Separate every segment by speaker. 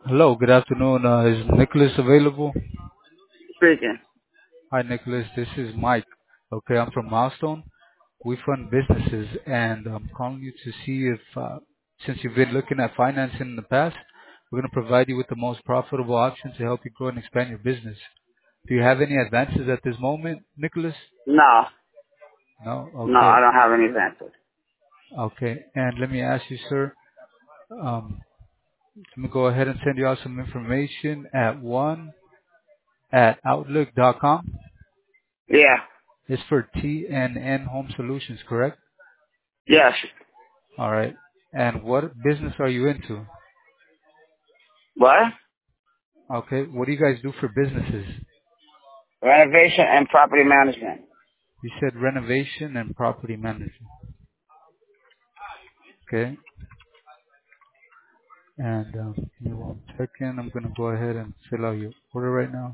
Speaker 1: Hello, good afternoon. Is Nicholas available?
Speaker 2: Speaking.
Speaker 1: Hi, Nicholas. This is Mike. Okay, I'm from Milestone. We fund businesses, and I'm calling you to see if, since you've been looking at financing in the past, we're going to provide you with the most profitable option to help you grow and expand your business. Do you have any advances at this moment, Nicholas?
Speaker 2: No,
Speaker 1: No?
Speaker 2: no,
Speaker 1: Okay.
Speaker 2: I don't have any advances.
Speaker 1: Okay. And let me ask you, sir, let me go ahead and send you out some information at outlook.com.
Speaker 2: Yeah.
Speaker 1: It's for TNN Home Solutions, correct?
Speaker 2: Yes.
Speaker 1: All right. And what business are you into?
Speaker 2: What?
Speaker 1: Okay. What do you guys do for businesses?
Speaker 2: Renovation and property management.
Speaker 1: You said renovation and property management. Okay. And give me one second. I'm going to go ahead and fill out your order right now.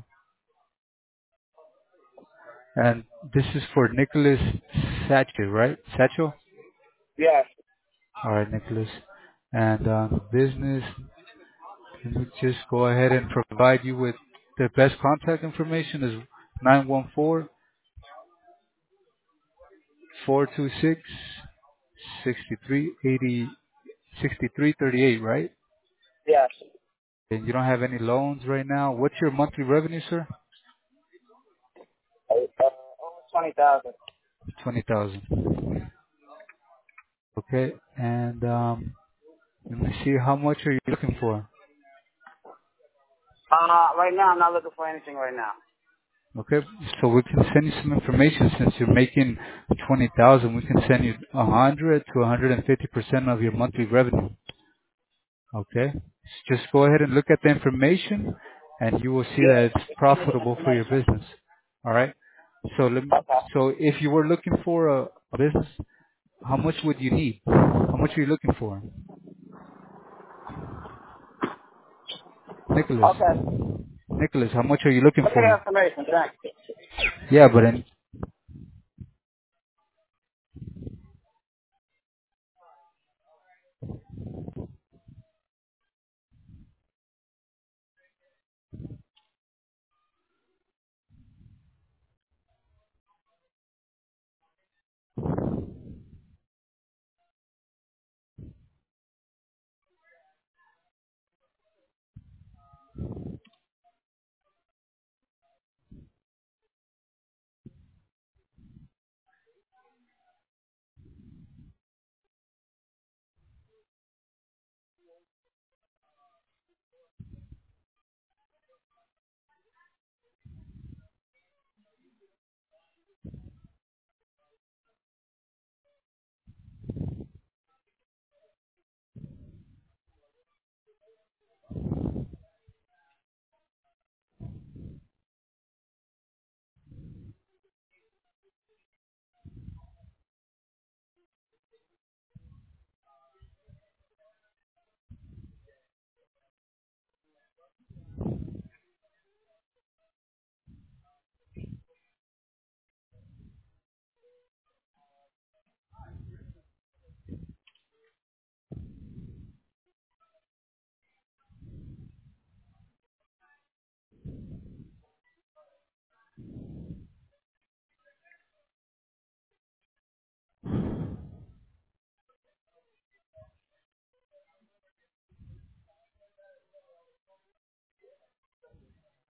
Speaker 1: And this is for Nicholas Satchel, right? Satchel?
Speaker 2: Yes.
Speaker 1: All right, Nicholas. And business, let me just go ahead and provide you with the best contact information is 914 426 6338, right?
Speaker 2: Yes.
Speaker 1: And you don't have any loans right now. What's your monthly revenue, sir?
Speaker 2: Almost 20,000.
Speaker 1: 20,000. Okay. And let me see, how much are you looking for?
Speaker 2: Right now I'm not looking for anything right now.
Speaker 1: Okay. So we can send you some information since you're making 20,000. We can send you 100 to 150% of your monthly revenue. Okay. Just go ahead and look at the information and you will see that it's
Speaker 2: Send me the
Speaker 1: profitable for your
Speaker 2: information.
Speaker 1: business. All right.
Speaker 2: Okay.
Speaker 1: So if you were looking for a business, how much would you need? How much are you looking for? Nicholas.
Speaker 2: Okay.
Speaker 1: Nicholas, how much are you looking
Speaker 2: Send me the
Speaker 1: for?
Speaker 2: information. Thanks.
Speaker 1: Yeah, but